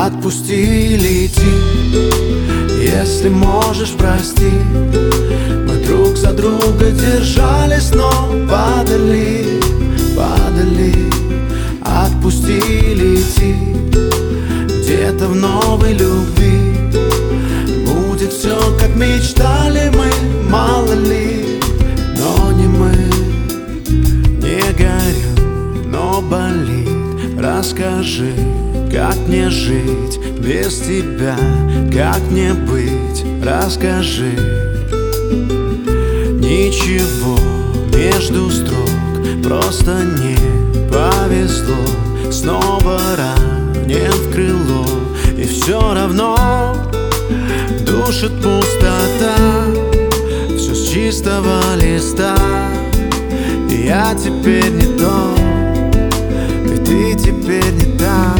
Отпусти, лети, если можешь, прости. Мы друг за друга держались, но падали, падали. Отпусти, лети, где-то в новой любви будет все, как мечтали мы, мало ли. Но не мы, не горю, но болит. Расскажи, как мне жить без тебя, как мне быть, расскажи. Ничего между строк, просто не повезло. Снова ранен в крыло, и все равно душит пустота. Все с чистого листа, и я теперь не тот, и ты теперь не та.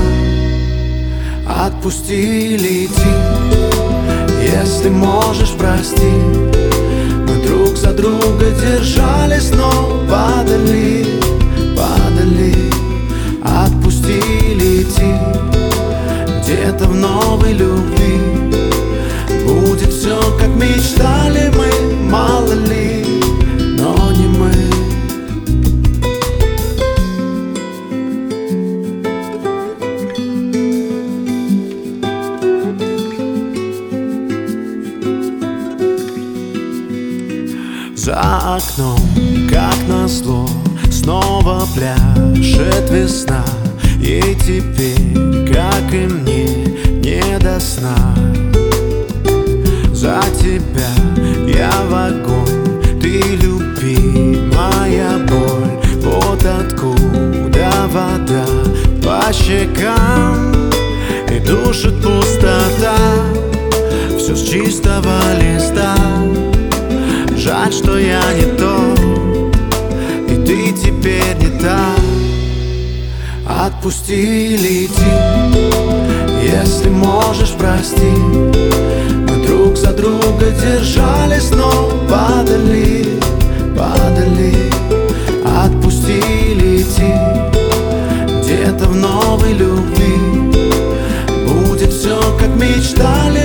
Отпусти, лети, если можешь, прости. Мы друг за друга держались, но падали, падали. Отпусти, лети, где-то в новой любви будет все, как мечтали мы, мало ли. Но не мы. За окном, как назло, снова пляшет весна. И теперь, как и мне, не до сна. За тебя я в огонь, ты любимая боль. Вот откуда вода по щекам, и душит пустота. Все с чистого листа. Жаль, что я не тот, и ты теперь не та. Отпусти, лети, если можешь, прости. Мы друг за друга держались, но падали, падали. Отпусти, лети, где-то в новой любви будет все, как мечтали